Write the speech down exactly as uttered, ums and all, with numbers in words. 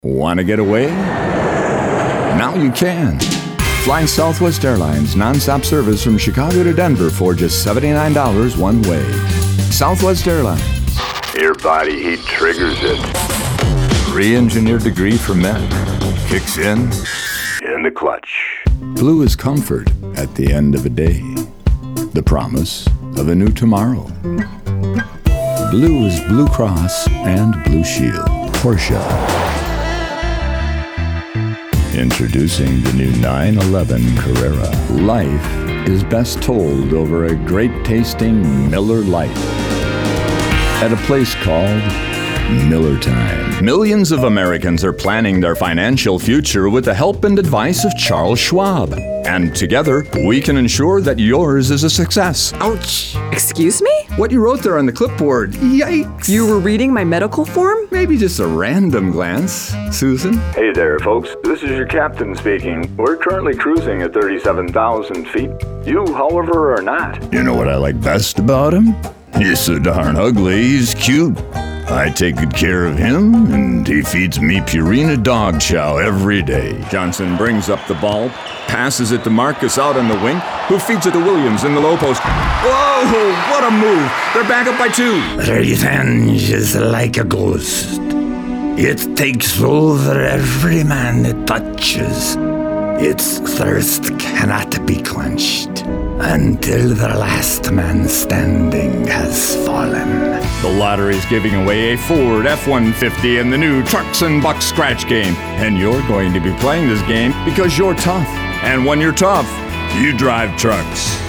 Want to get away? Now you can. Fly Southwest Airlines nonstop service from Chicago to Denver for just seventy-nine dollars one way. Southwest Airlines. Your body heat triggers it. Re-engineered degree for men. Kicks in. In the clutch. Blue is comfort at the end of a day. The promise of a new tomorrow. Blue is Blue Cross and Blue Shield. Porsche. Introducing the new nine eleven Carrera. Life is best told over a great-tasting Miller Lite at a place called Miller Time. Millions of Americans are planning their financial future with the help and advice of Charles Schwab. And together, we can ensure that yours is a success. Ouch. Excuse me? What you wrote there on the clipboard. Yikes. You were reading my medical form? Maybe just a random glance. Susan? Hey there, folks. This is your captain speaking. We're currently cruising at thirty-seven thousand feet. You, however, are not. You know what I like best about him? He's so darn ugly, he's cute. I take good care of him, and he feeds me Purina dog chow every day. Johnson brings up the ball, passes it to Marcus out on the wing, who feeds it to Williams in the low post. Whoa, what a move! They're back up by two. Revenge is like a ghost. It takes over every man it touches. Its thirst cannot be quenched until the last man standing has fallen. The lottery's giving away a Ford F one fifty in the new Trucks and Bucks scratch game. And you're going to be playing this game because you're tough. And when you're tough, you drive trucks.